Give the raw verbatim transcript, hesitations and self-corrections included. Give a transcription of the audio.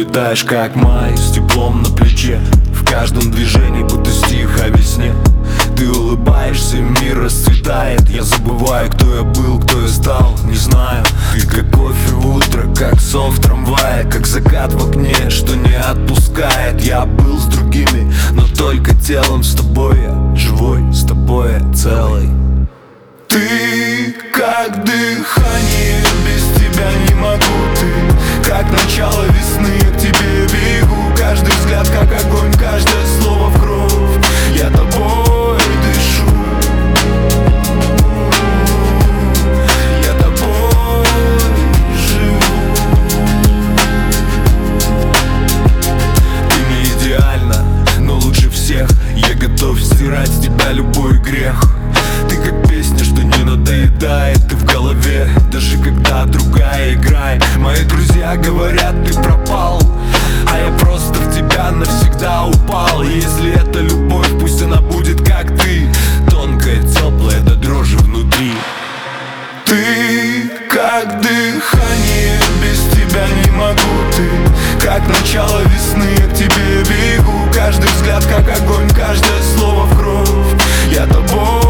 улетаешь как май с теплом на плече. В каждом движении будто стих о весне. Ты улыбаешься, мир расцветает. Я забываю, кто я был, кто я стал, не знаю. Ты как кофе в утро, как сон в трамвае, как закат в окне, что не отпускает. Я был с другими, но только телом. С тобой я живой, с тобой я целый. Ты как дыхание, без тебя не могу. Ты как начало весны, я к тебе бегу. Каждый взгляд как огонь, каждое слово в кровь. Я тобой дышу, я тобой живу. Ты не идеальна, но лучше всех. Я готов стирать с тебя любой грех. Ты как песня, что не надоедает. Ты в голове, даже когда другая играет. Мои друзья говорят, ты пропал, а я просто в тебя навсегда упал. И если это любовь, пусть она будет как ты, тонкая, теплая, до дрожи внутри. Ты как дыхание, без тебя не могу. Ты как начало весны, я к тебе бегу. Каждый взгляд как огонь, каждое слово в кровь. Я тобой